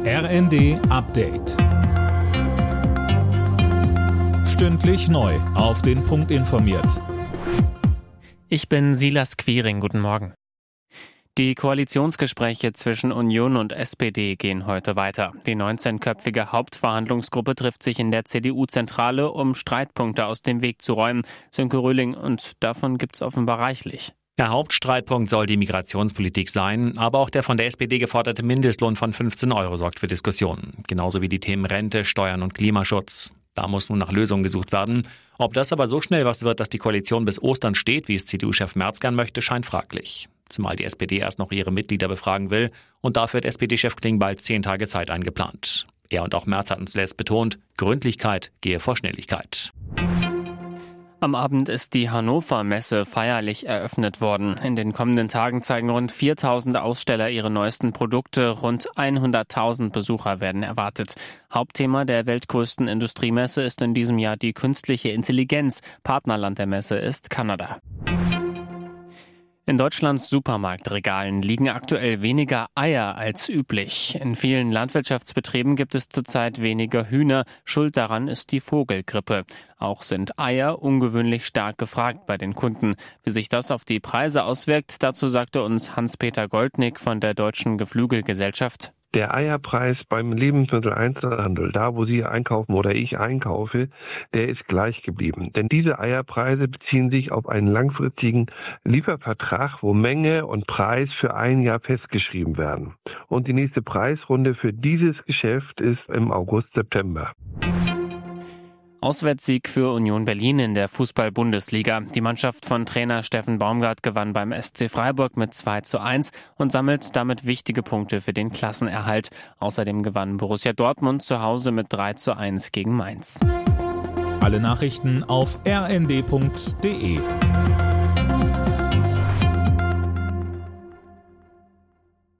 RND Update. Stündlich neu auf den Punkt informiert. Ich bin Silas Quiring, guten Morgen. Die Koalitionsgespräche zwischen Union und SPD gehen heute weiter. Die 19-köpfige Hauptverhandlungsgruppe trifft sich in der CDU-Zentrale, um Streitpunkte aus dem Weg zu räumen. Sönke Röhling, und davon gibt's offenbar reichlich. Der Hauptstreitpunkt soll die Migrationspolitik sein, aber auch der von der SPD geforderte Mindestlohn von 15 € sorgt für Diskussionen. Genauso wie die Themen Rente, Steuern und Klimaschutz. Da muss nun nach Lösungen gesucht werden. Ob das aber so schnell was wird, dass die Koalition bis Ostern steht, wie es CDU-Chef Merz gern möchte, scheint fraglich. Zumal die SPD erst noch ihre Mitglieder befragen will und dafür hat SPD-Chef Klingbeil 10 Tage Zeit eingeplant. Er und auch Merz hatten zuletzt betont, Gründlichkeit gehe vor Schnelligkeit. Am Abend ist die Hannover Messe feierlich eröffnet worden. In den kommenden Tagen zeigen rund 4.000 Aussteller ihre neuesten Produkte. Rund 100.000 Besucher werden erwartet. Hauptthema der weltgrößten Industriemesse ist in diesem Jahr die künstliche Intelligenz. Partnerland der Messe ist Kanada. In Deutschlands Supermarktregalen liegen aktuell weniger Eier als üblich. In vielen Landwirtschaftsbetrieben gibt es zurzeit weniger Hühner. Schuld daran ist die Vogelgrippe. Auch sind Eier ungewöhnlich stark gefragt bei den Kunden. Wie sich das auf die Preise auswirkt, dazu sagte uns Hans-Peter Goldnick von der Deutschen Geflügelgesellschaft. Der Eierpreis beim Lebensmitteleinzelhandel, da wo Sie einkaufen oder ich einkaufe, der ist gleich geblieben. Denn diese Eierpreise beziehen sich auf einen langfristigen Liefervertrag, wo Menge und Preis für ein Jahr festgeschrieben werden. Und die nächste Preisrunde für dieses Geschäft ist im August, September. Auswärtssieg für Union Berlin in der Fußball-Bundesliga. Die Mannschaft von Trainer Steffen Baumgart gewann beim SC Freiburg mit 2:1 und sammelt damit wichtige Punkte für den Klassenerhalt. Außerdem gewann Borussia Dortmund zu Hause mit 3:1 gegen Mainz. Alle Nachrichten auf rnd.de.